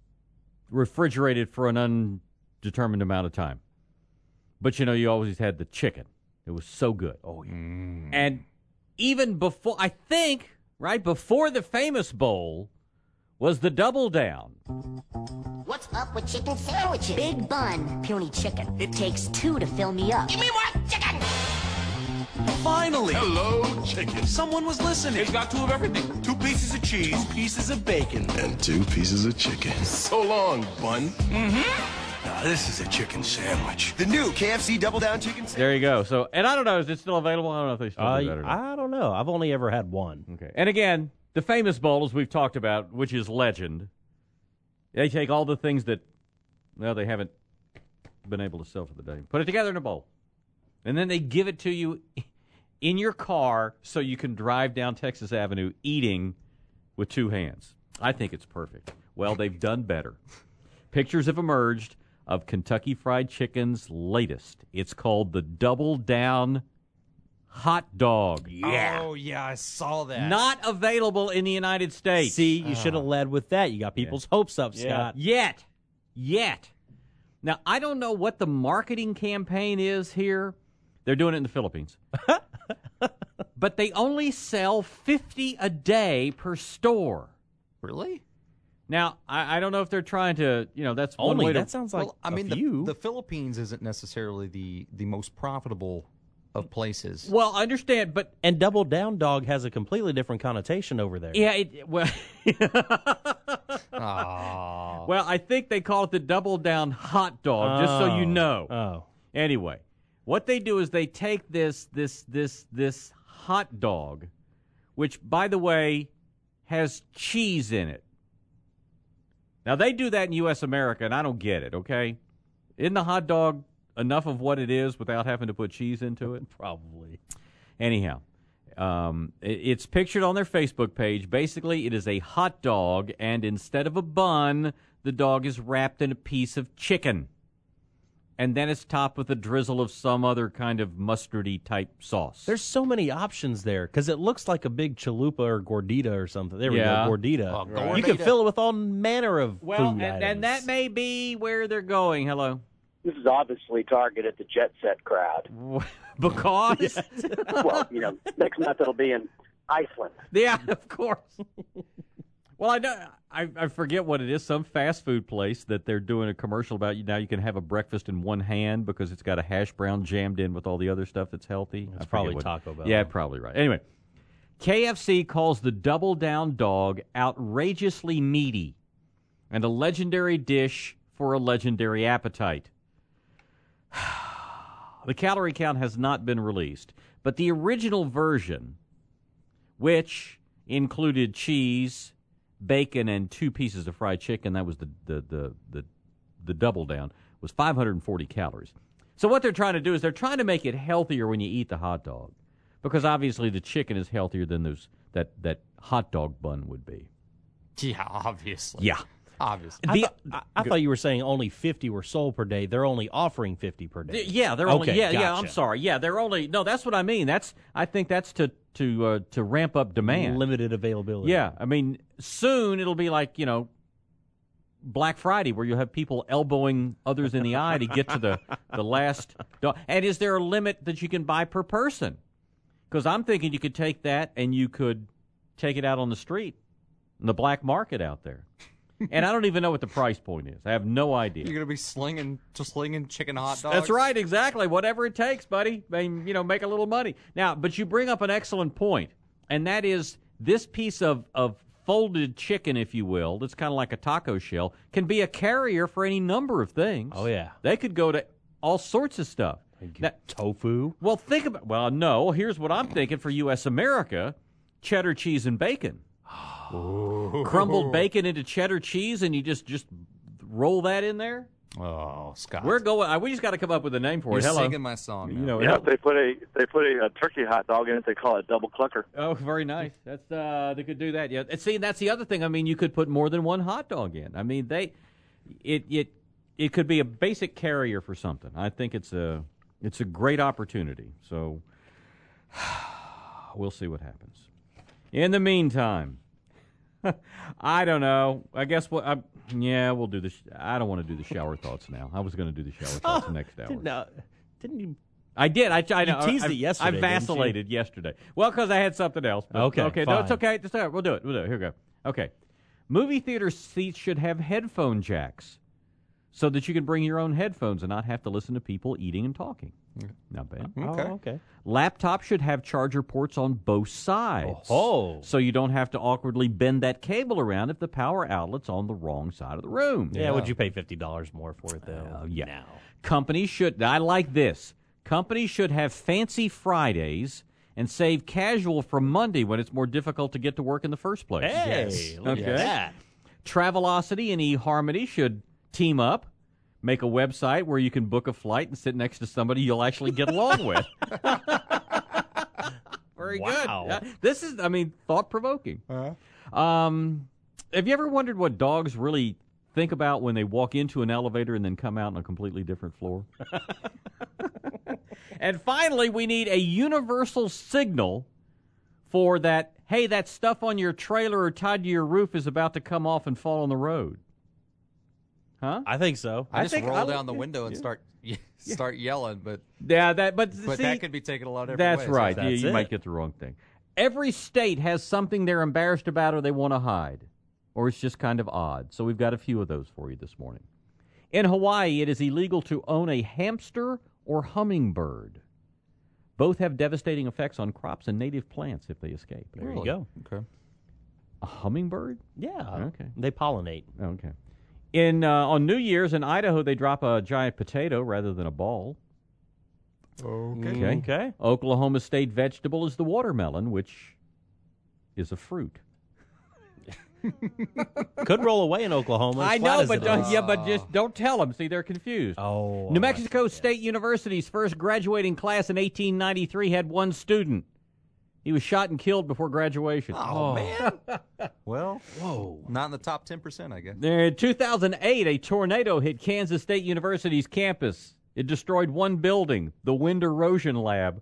refrigerated for an undetermined amount of time. But, you know, you always had the chicken. It was so good. Oh, yeah. Mm. And even before, I think... Right before the famous bowl was the Double Down. What's up with chicken sandwiches? Big bun, puny chicken. It takes two to fill me up. Give me more chicken! Finally! Hello, chicken. Someone was listening. It's got two of everything. Two pieces of cheese, two pieces of bacon. And two pieces of chicken. So long, bun. Mm-hmm. Now, this is a chicken sandwich. The new K F C Double Down Chicken Sandwich. There you go. So, and I don't know, is it still available? I don't know if they still uh, do that or not. I don't know. I've only ever had one. Okay. And again, the famous bowl, as we've talked about, which is legend, they take all the things that, well, they haven't been able to sell for the day, put it together in a bowl. And then they give it to you in your car so you can drive down Texas Avenue eating with two hands. I think it's perfect. Well, they've done better. Pictures have emerged of Kentucky Fried Chicken's latest. It's called the Double Down Hot Dog. Yeah. Oh, yeah, I saw that. Not available in the United States. See, you should have led with that. You got people's yeah. hopes up, Scott. Yeah. Yet. Yet. Now, I don't know what the marketing campaign is here. They're doing it in the Philippines. But they only sell fifty a day per store. Really? Now, I, I don't know if they're trying to, you know, that's only, one way to... That sounds like well, I a mean, few. The, the Philippines isn't necessarily the, the most profitable of places. Well, I understand, but... And Double Down Dog has a completely different connotation over there. Yeah, it... Well, well, I think they call it the Double Down Hot Dog, just oh. so you know. Oh. Anyway, what they do is they take this, this, this, this hot dog, which, by the way, has cheese in it. Now, they do that in U S America, and I don't get it, okay? Isn't the hot dog enough of what it is without having to put cheese into it? Probably. Anyhow, um, it, it's pictured on their Facebook page. Basically, it is a hot dog, and instead of a bun, the dog is wrapped in a piece of chicken. And then it's topped with a drizzle of some other kind of mustardy type sauce. There's so many options there because it looks like a big chalupa or gordita or something. There yeah. we go, gordita. Oh, gordita. You can fill it with all manner of well, food and, items. and that may be where they're going. Hello. This is obviously targeted at the jet set crowd. Because? Well, you know, next month it'll be in Iceland. Yeah, of course. Well, I, know, I I forget what it is. Some fast food place that they're doing a commercial about. You now you can have a breakfast in one hand because it's got a hash brown jammed in with all the other stuff that's healthy. It's probably what, Taco Bell. Yeah, probably right. Anyway, K F C calls the Double Down Dog outrageously meaty and a legendary dish for a legendary appetite. The calorie count has not been released, but the original version, which included cheese, bacon, and two pieces of fried chicken, that was the the the the, the Double Down, was five hundred forty calories. So what they're trying to do is they're trying to make it healthier when you eat the hot dog, because obviously the chicken is healthier than those that that hot dog bun would be. Yeah, obviously. Yeah. Obviously. I, th- I, I thought you were saying only fifty were sold per day. They're only offering fifty per day. Yeah, they're only. Okay, yeah, gotcha. yeah. I'm sorry. Yeah, they're only. No, that's what I mean. That's. I think that's to to uh, to ramp up demand. Limited availability. Yeah, I mean, soon it'll be like, you know, Black Friday, where you'll have people elbowing others in the eye to get to the the last. Dog. And is there a limit that you can buy per person? Because I'm thinking you could take that and you could take it out on the street, in the black market out there. And I don't even know what the price point is. I have no idea. You're going to be slinging, just slinging chicken hot dogs? That's right, exactly. Whatever it takes, buddy. I mean, you know, make a little money. Now, but you bring up an excellent point, and that is this piece of, of folded chicken, if you will, that's kind of like a taco shell, can be a carrier for any number of things. Oh, yeah. They could go to all sorts of stuff. Now, tofu? Well, think about, well, no, here's what I'm thinking for U S America, cheddar cheese and bacon. Ooh. Crumbled bacon into cheddar cheese, and you just, just roll that in there? Oh, Scott. We're going. We just got to come up with a name for You're it. Hello. singing my song. You know, Yeah, if they put a they put a, a turkey hot dog in it, they call it double clucker. Oh, very nice. That's uh, they could do that. Yeah. And see, that's the other thing. I mean, you could put more than one hot dog in. I mean, they, it it it could be a basic carrier for something. I think it's a it's a great opportunity. So we'll see what happens. In the meantime. I don't know. I guess what? I, yeah, we'll do the. Sh- I don't want to do the shower thoughts now. I was going to do the shower thoughts oh, next hour. Didn't, uh, didn't you? I did. I, I know. You teased I, it yesterday. I vacillated yesterday. Well, because I had something else. But, okay. Okay. Fine. No, it's okay. Just, we'll do it. We'll do it. Here we go. Okay. Movie theater seats should have headphone jacks, so that you can bring your own headphones and not have to listen to people eating and talking. Not bad. Okay. Oh, okay. Laptop should have charger ports on both sides. Oh. So you don't have to awkwardly bend that cable around if the power outlet's on the wrong side of the room. Yeah, yeah. Would you pay fifty dollars more for it, though? Uh, yeah. Now. Companies should, I like this. Companies should have fancy Fridays and save casual from Monday when it's more difficult to get to work in the first place. Hey, yes. look okay. at that. Travelocity and eHarmony should team up. Make a website where you can book a flight and sit next to somebody you'll actually get along with. Very Wow. good. Uh, this is, I mean, thought-provoking. Uh-huh. Um, have you ever wondered what dogs really think about when they walk into an elevator and then come out on a completely different floor? And finally, we need a universal signal for that, hey, that stuff on your trailer or tied to your roof is about to come off and fall on the road. Huh? I think so. I, just think roll I- down the window and yeah. start start yelling, but Yeah, that, but, but see, that could be taken a lot of different That's ways. right. That's you you it. might get the wrong thing. Every state has something they're embarrassed about or they want to hide, or it's just kind of odd. So we've got a few of those for you this morning. In Hawaii, it is illegal to own a hamster or hummingbird. Both have devastating effects on crops and native plants if they escape. There you go. Okay. A hummingbird? Yeah. Okay. They pollinate. Okay. In uh, on New Year's in Idaho, they drop a giant potato rather than a ball. Okay. Okay. Okay. Oklahoma's state vegetable is the watermelon, which is a fruit. Could roll away in Oklahoma. as I flat know, as but it don't, is. yeah, but just don't tell them. See, they're confused. Oh. New Mexico State University's first graduating class in eighteen ninety-three had one student. He was shot and killed before graduation. Oh, man. Well, Whoa. not in the top ten percent, I guess. There, in two thousand eight, a tornado hit Kansas State University's campus. It destroyed one building, the Wind Erosion Lab.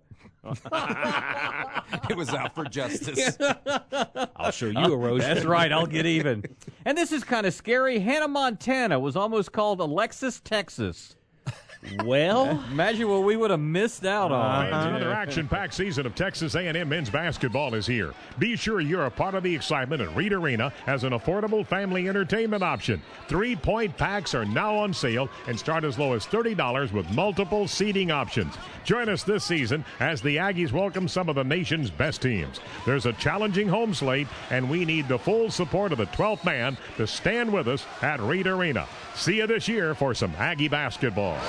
It was out for justice. I'll show you erosion. That's right. I'll get even. And this is kind of scary. Hannah Montana was almost called Alexis, Texas. Well, imagine what we would have missed out on. Fans, another action-packed season of Texas A and M men's basketball is here. Be sure you're a part of the excitement at Reed Arena as an affordable family entertainment option. Three-point packs are now on sale and start as low as thirty dollars with multiple seating options. Join us this season as the Aggies welcome some of the nation's best teams. There's a challenging home slate, and we need the full support of the twelfth man to stand with us at Reed Arena. See you this year for some Aggie basketball.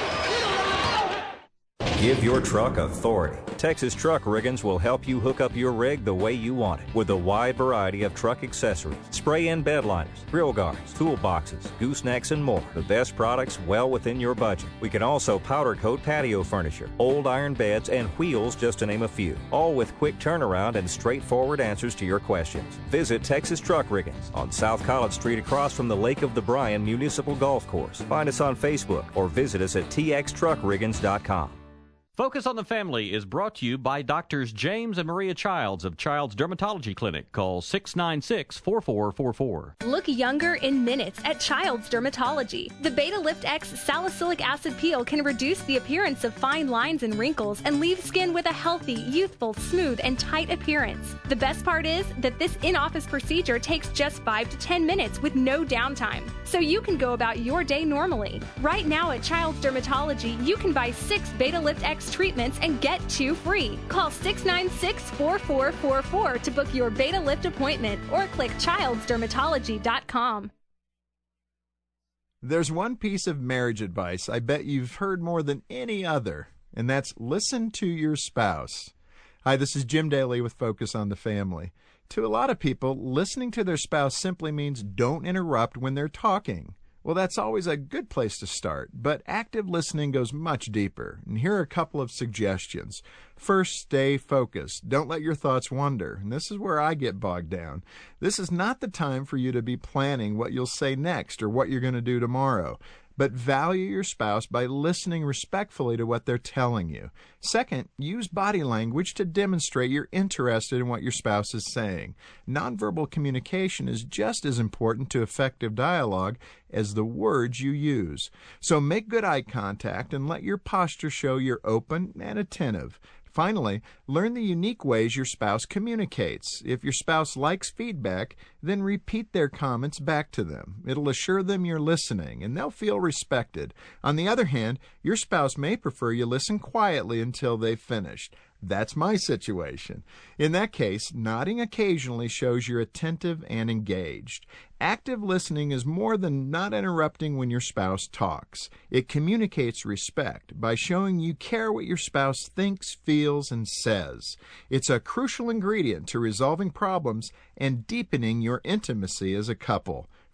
Give your truck authority. Texas Truck Riggins will help you hook up your rig the way you want it with a wide variety of truck accessories, spray-in bed liners, grill guards, toolboxes, goosenecks, and more. The best products well within your budget. We can also powder coat patio furniture, old iron beds, and wheels, just to name a few. All with quick turnaround and straightforward answers to your questions. Visit Texas Truck Riggins on South College Street across from the Lake of the Bryan Municipal Golf Course. Find us on Facebook or visit us at t x truck riggins dot com. Focus on the Family is brought to you by Doctors James and Maria Childs of Child's Dermatology Clinic. Call six nine six, four four four four. Look younger in minutes at Child's Dermatology. The Beta Lift X salicylic acid peel can reduce the appearance of fine lines and wrinkles and leave skin with a healthy, youthful, smooth, and tight appearance. The best part is that this in-office procedure takes just five to ten minutes with no downtime, so you can go about your day normally. Right now at Child's Dermatology, you can buy six Beta Lift X treatments and get two free. Call six nine six, four four four four to book your Beta Lift appointment or click childs dermatology dot com. There's one piece of marriage advice I bet you've heard more than any other, and that's listen to your spouse. Hi, this is Jim Daly with Focus on the Family. To a lot of people, listening to their spouse simply means don't interrupt when they're talking. Well, that's always a good place to start, but active listening goes much deeper, and here are a couple of suggestions. First, stay focused. Don't let your thoughts wander, and this is where I get bogged down. This is not the time for you to be planning what you'll say next or what you're going to do tomorrow, but value your spouse by listening respectfully to what they're telling you. Second, use body language to demonstrate you're interested in what your spouse is saying. Nonverbal communication is just as important to effective dialogue as the words you use. So make good eye contact and let your posture show you're open and attentive. Finally, learn the unique ways your spouse communicates. If your spouse likes feedback, then repeat their comments back to them. It'll assure them you're listening, and they'll feel respected. On the other hand, your spouse may prefer you listen quietly until they've finished. That's my situation. In that case, nodding occasionally shows you're attentive and engaged. Active listening is more than not interrupting when your spouse talks. It communicates respect by showing you care what your spouse thinks, feels, and says. It's a crucial ingredient to resolving problems and deepening your intimacy as a couple.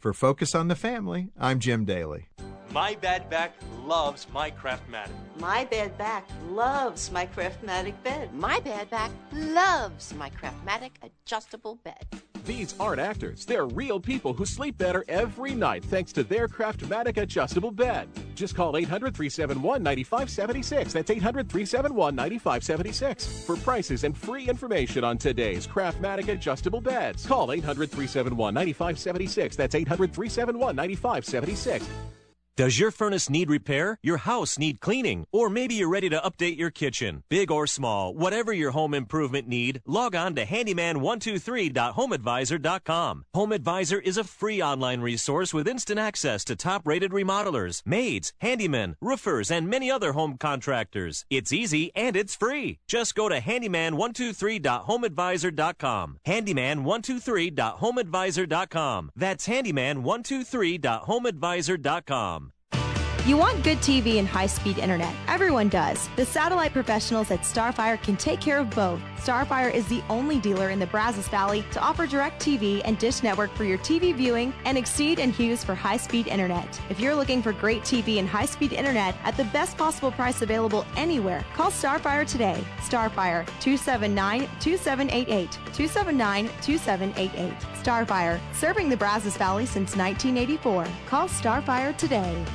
For Focus on the Family, I'm Jim Daly. My bad back loves my Craftmatic. My bad back loves my Craftmatic bed. My bad back loves my Craftmatic adjustable bed. These aren't actors. They're real people who sleep better every night thanks to their Craftmatic adjustable bed. Just call eight hundred, three seven one, nine five seven six. That's eight hundred, three seven one, nine five seven six. For prices and free information on today's Craftmatic adjustable beds, call eight hundred, three seven one, nine five seven six. That's eight hundred, three seven one, nine five seven six. Does your furnace need repair? Your house need cleaning? Or maybe you're ready to update your kitchen? Big or small, whatever your home improvement need, log on to handyman one two three dot home advisor dot com. Home Advisor is a free online resource with instant access to top-rated remodelers, maids, handymen, roofers, and many other home contractors. It's easy and it's free. Just go to handyman one two three dot home advisor dot com. handyman one two three dot home advisor dot com. That's handyman one two three dot home advisor dot com. You want good T V and high-speed internet. Everyone does. The satellite professionals at Starfire can take care of both. Starfire is the only dealer in the Brazos Valley to offer direct T V and dish network for your T V viewing and Exceed and Hughes for high-speed internet. If you're looking for great T V and high-speed internet at the best possible price available anywhere, call Starfire today. Starfire, two seven nine, two seven eight eight, two seven nine, two seven eight eight. Starfire, serving the Brazos Valley since nineteen eighty-four. Call Starfire today.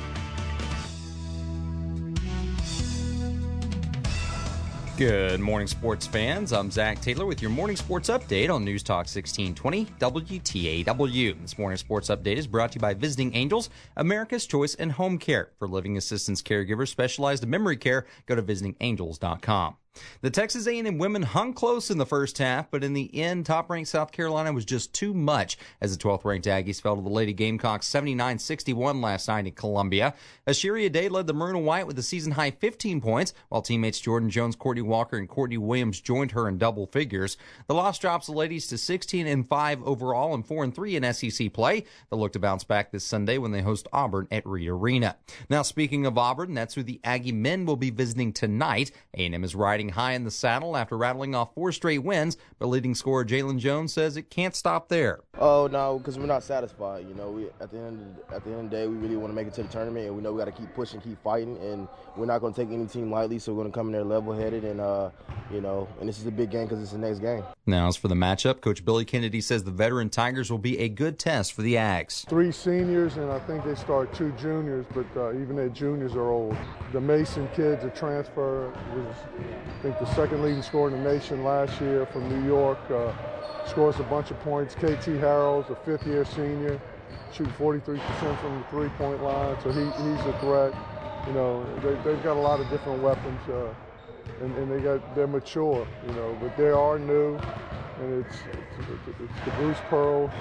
Good morning, sports fans. I'm Zach Taylor with your morning sports update on News Talk sixteen twenty W T A W. This morning sports update is brought to you by Visiting Angels, America's Choice in Home Care. For living assistance caregivers specialized in memory care, go to visiting angels dot com. The Texas A and M women hung close in the first half, but in the end, top-ranked South Carolina was just too much as the twelfth-ranked Aggies fell to the Lady Gamecocks seventy-nine sixty-one last night in Columbia. Asheria Day led the Maroon and White with a season-high fifteen points, while teammates Jordan Jones, Courtney Walker, and Courtney Williams joined her in double figures. The loss drops the ladies to sixteen and five overall and four and three in S E C play. They'll look to bounce back this Sunday when they host Auburn at Reed Arena. Now, speaking of Auburn, that's who the Aggie men will be visiting tonight. A and M is riding high in the saddle after rattling off four straight wins, but leading scorer Jalen Jones says it can't stop there. Oh no, because we're not satisfied. You know, we at the end of, at the end of the day, we really want to make it to the tournament, and we know we got to keep pushing, keep fighting, and we're not going to take any team lightly. So we're going to come in there level-headed, and uh, you know, and this is a big game because it's the next game. Now, as for the matchup, Coach Billy Kennedy says the veteran Tigers will be a good test for the Ags. Three seniors, and I think they start two juniors, but uh, even their juniors are old. The Mason kids, a transfer, was I think the second leading scorer in the nation last year from New York. Uh, scores a bunch of points. K T Harrell's a fifth-year senior, shooting forty-three percent from the three-point line, so he, he's a threat. You know, they, they've got a lot of different weapons, uh, and, and they got they're mature. You know, but they are new, and it's it's, it's the Bruce Pearl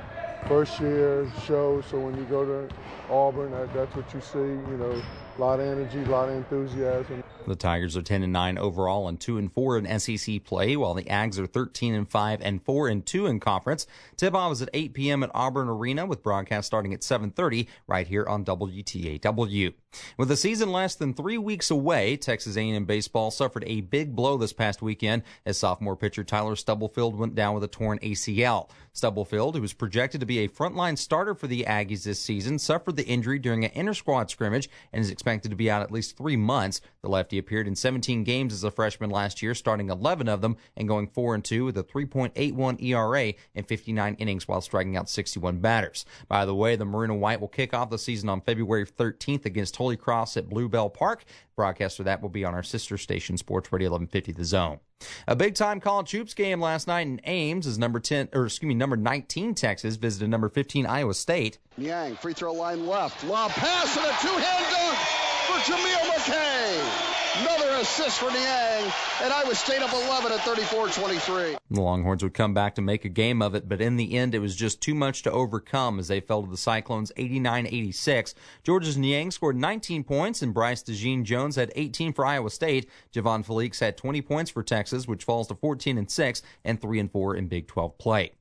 first year show. So when you go to Auburn, that, that's what you see. You know, a lot of energy, a lot of enthusiasm. The Tigers are ten and nine overall and two and four in S E C play, while the Ags are thirteen and five and four and two in conference. Tip-off is at eight p.m. at Auburn Arena, with broadcast starting at seven thirty right here on W T A W. With the season less than three weeks away, Texas A and M baseball suffered a big blow this past weekend as sophomore pitcher Tyler Stubblefield went down with a torn A C L. Stubblefield, who was projected to be a frontline starter for the Aggies this season, suffered the injury during an inter-squad scrimmage and is expected to be out at least three months. The lefty appeared in seventeen games as a freshman last year, starting eleven of them and going four and two with a three point eight one E R A and fifty-nine innings while striking out sixty-one batters. By the way, the Maroon and White will kick off the season on February thirteenth against Holy Cross at Bluebell Park. Broadcast for that will be on our sister station, Sports Radio eleven fifty The Zone. A big-time college hoops game last night in Ames as number ten, or excuse me, number nineteen Texas visited number fifteen Iowa State. Niang, free throw line left, lob pass and a two-hand dunk for Jameel McKay. Another assist for Niang, and Iowa State up eleven at thirty-four twenty-three. The Longhorns would come back to make a game of it, but in the end, it was just too much to overcome as they fell to the Cyclones eighty-nine eighty-six. Georgia's Niang scored nineteen points, and Bryce DeJean-Jones had eighteen for Iowa State. Javon Felix had twenty points for Texas, which falls to fourteen and six and three and four in Big twelve play.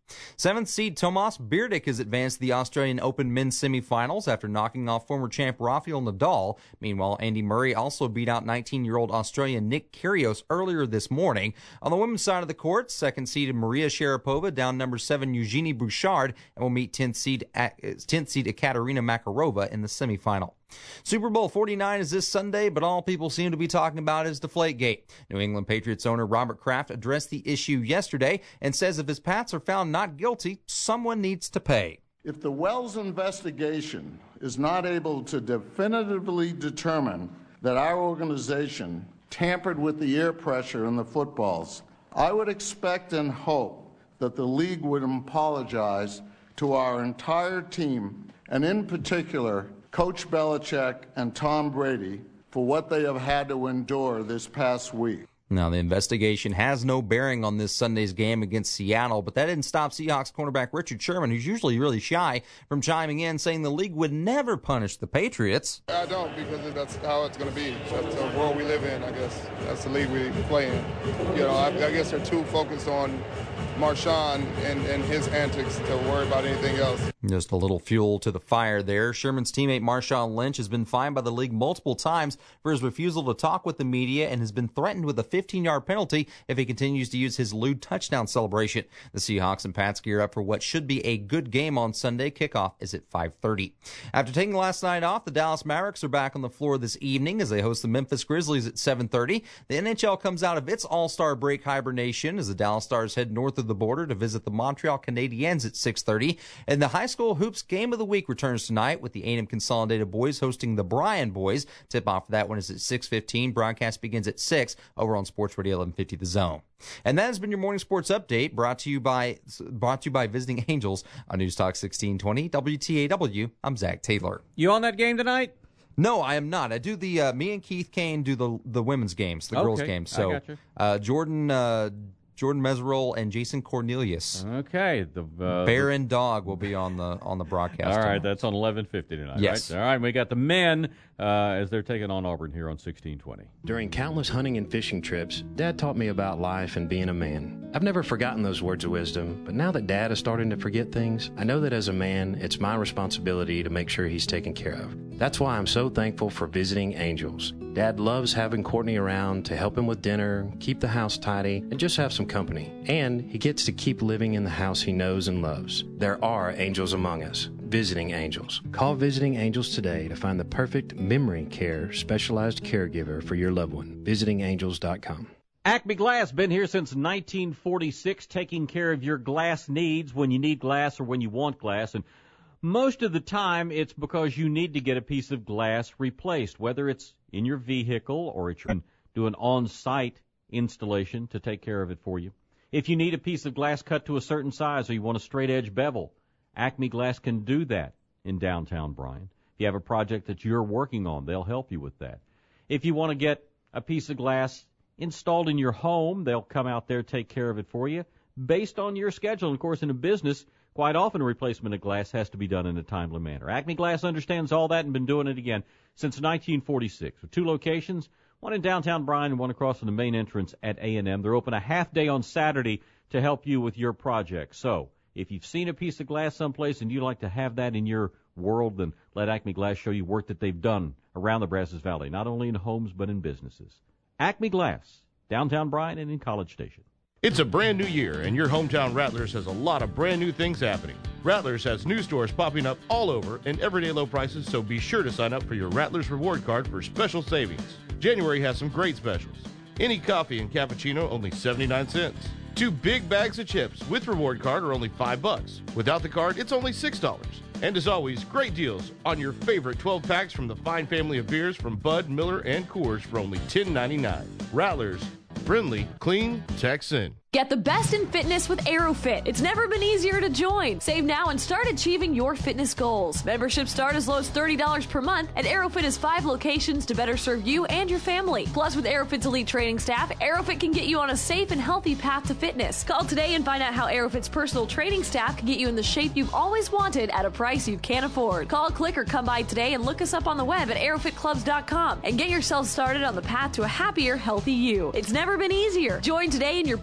Seventh seed Tomas Berdych has advanced to the Australian Open men's semifinals after knocking off former champ Rafael Nadal. Meanwhile, Andy Murray also beat out nineteen-year-old Australian Nick Kyrgios earlier this morning. On the women's side of the court, second seeded Maria Sharapova down number seven Eugenie Bouchard and will meet tenth seed tenth seed Ekaterina Makarova in the semifinal. Super Bowl forty-nine is this Sunday, but all people seem to be talking about is Deflategate. New England Patriots owner Robert Kraft addressed the issue yesterday and says if his Pats are found not guilty, someone needs to pay. If the Wells investigation is not able to definitively determine that our organization tampered with the air pressure in the footballs, I would expect and hope that the league would apologize to our entire team, and in particular, Coach Belichick and Tom Brady, for what they have had to endure this past week. Now, the investigation has no bearing on this Sunday's game against Seattle, but that didn't stop Seahawks cornerback Richard Sherman, who's usually really shy, from chiming in, saying the league would never punish the Patriots. I don't, because that's how it's going to be. That's the world we live in, I guess. That's the league we play in. You know, I, I guess they're too focused on Marshawn and, and his antics to worry about anything else. Just a little fuel to the fire there. Sherman's teammate Marshawn Lynch has been fined by the league multiple times for his refusal to talk with the media and has been threatened with a fifteen-yard penalty if he continues to use his lewd touchdown celebration. The Seahawks and Pats gear up for what should be a good game on Sunday. Kickoff is at five thirty. After taking last night off, the Dallas Mavericks are back on the floor this evening as they host the Memphis Grizzlies at seven thirty. The N H L comes out of its All-Star break hibernation as the Dallas Stars head north of the border to visit the Montreal Canadiens at six thirty. And the high school hoops game of the week returns tonight with the A and M Consolidated boys hosting the Bryan boys. Tip-off for that one is at six fifteen. Broadcast begins at six over on Sports Radio eleven fifty The Zone. And that has been your morning sports update brought to you by brought to you by Visiting Angels on News Talk sixteen twenty W T A W. I'm Zach Taylor. You on that game tonight? No, I am not. I do the uh, me and Keith Kane do the the women's games, the okay, girls games. So I gotcha. uh, Jordan uh, Jordan Meserole and Jason Cornelius. Okay, the uh, Bear and Dog will be on the on the broadcast. All right, tonight. that's on eleven fifty tonight. Yes. Right? All right, we got the men uh, as they're taking on Auburn here on sixteen twenty. During countless hunting and fishing trips, Dad taught me about life and being a man. I've never forgotten those words of wisdom, but now that Dad is starting to forget things, I know that as a man, it's my responsibility to make sure he's taken care of. That's why I'm so thankful for Visiting Angels. Dad loves having Courtney around to help him with dinner, keep the house tidy, and just have some company. And he gets to keep living in the house he knows and loves. There are angels among us. Visiting Angels. Call Visiting Angels today to find the perfect memory care specialized caregiver for your loved one. visiting angels dot com. Acme Glass, been here since nineteen forty-six, taking care of your glass needs when you need glass or when you want glass. And most of the time, it's because you need to get a piece of glass replaced, whether it's in your vehicle or it's your, do an on-site installation to take care of it for you. If you need a piece of glass cut to a certain size or you want a straight-edge bevel, Acme Glass can do that in downtown Bryan. If you have a project that you're working on, they'll help you with that. If you want to get a piece of glass installed in your home, they'll come out there, take care of it for you based on your schedule. And, of course, in a business, quite often a replacement of glass has to be done in a timely manner. Acme Glass understands all that and been doing it again since nineteen forty-six with two locations, one in downtown Bryan and one across from the main entrance at A and M. They're open a half day on Saturday to help you with your project. So if you've seen a piece of glass someplace and you'd like to have that in your world, then let Acme Glass show you work that they've done around the Brazos Valley, not only in homes but in businesses. Acme Glass, downtown Bryan and in College Station. It's a brand new year, and your hometown Rattlers has a lot of brand new things happening. Rattlers has new stores popping up all over and everyday low prices, so be sure to sign up for your Rattlers reward card for special savings. January has some great specials. Any coffee and cappuccino, only seventy-nine cents. Two big bags of chips with reward card are only five bucks. Without the card, it's only six dollars. And as always, great deals on your favorite twelve packs from the fine family of beers from Bud, Miller, and Coors for only ten ninety-nine. Rattlers, friendly, clean, Texan. Get the best in fitness with AeroFit. It's never been easier to join. Save now and start achieving your fitness goals. Memberships start as low as thirty dollars per month, and AeroFit has five locations to better serve you and your family. Plus, with AeroFit's elite training staff, AeroFit can get you on a safe and healthy path to fitness. Call today and find out how AeroFit's personal training staff can get you in the shape you've always wanted at a price you can't afford. Call, click, or come by today and look us up on the web at aerofit clubs dot com and get yourself started on the path to a happier, healthy you. It's never been easier. Join today and your body will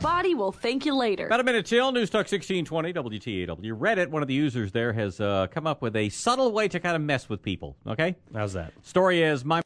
will thank you later. About a minute till. News Talk sixteen twenty, W T A W. Reddit, one of the users there, has uh, come up with a subtle way to kind of mess with people, okay? How's that? Story is, my